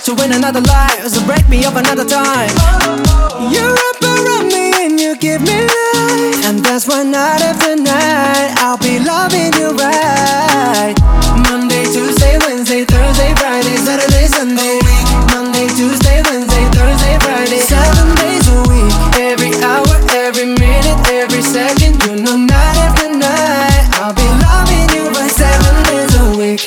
match you in another life, so break me up another time. You wrap around me and you give me life, and that's why night after night I'll be loving you right. Monday, Tuesday, Wednesday, Thursday, Friday, Saturday, Sunday. Monday, Tuesday, Wednesday, Thursday, Friday, 7 days a week. Every hour, every minute, every second. You know night after night I'll be loving you right 7 days a week.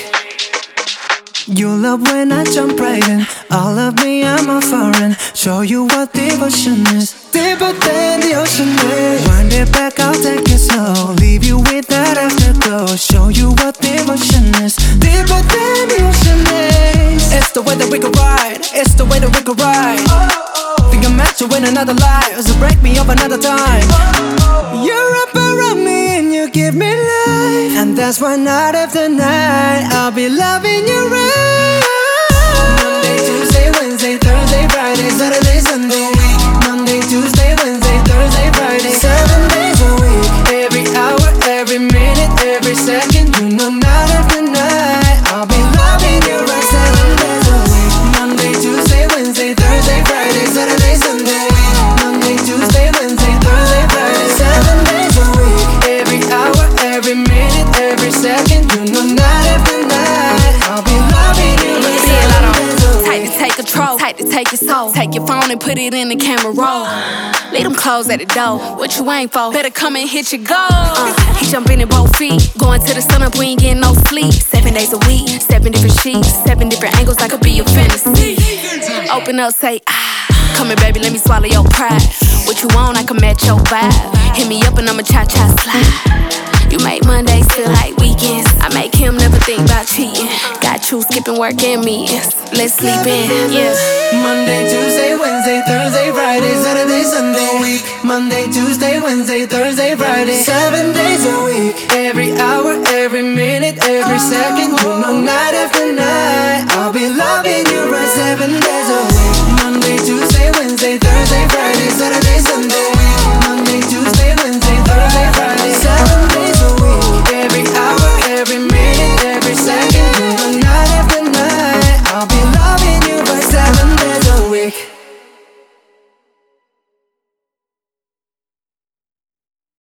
You love when I jump right in. All of me, I'm a foreign. Show you what devotion is, deeper than the ocean is. Wind it back, I'll take it slow. Leave you with that afterglow. Show you what devotion is, deeper than the ocean is. It's the way that we could ride, it's the way that we could ride. Think I'm meant to win another life, so break me up another time. You're up around me and you give me life, and that's why night after night I'll be loving you right. Monday, Tuesday, Wednesday, Thursday, Friday, Saturday, Sunday. Monday, Tuesday, Wednesday, Thursday, Friday, 7 days a week. Every hour, every minute, every second. You know night after night I'll be loving you right 7 days a week. Monday, Tuesday, Wednesday, Thursday, Friday, Saturday, Sunday. Monday, Tuesday, Wednesday, Thursday, Friday, 7 days a week. Every hour, every minute, every second. You know night after night I'll be loving you right 7 days a week. Tight to take control, tight to take your soul. Take your phone and put it in the camera roll. Leave them clothes at the door. What you ain't for? Better come and hit your goal. He jumping in both feet, going to the sun up, we ain't getting no sleep. 7 days a week, 7 different sheets, 7 different angles, that could be your fantasy. Open up, say come here, baby, let me swallow your pride. What you want, I can match your vibe. Hit me up and I'ma cha-cha slide. You make Mondays feel like weekends. I make him never think about cheating. Got you skipping work and meetings. Let's sleep in, yeah. Monday, Tuesday, Wednesday, Thursday, Friday, Saturday, Sunday. Monday, Tuesday, Wednesday, Thursday, Friday, 7 days a week. Every hour, every minute, every second. You know night after night I'll be loving you right 7 days a week. Monday, Tuesday, Wednesday, Thursday, Friday, Saturday,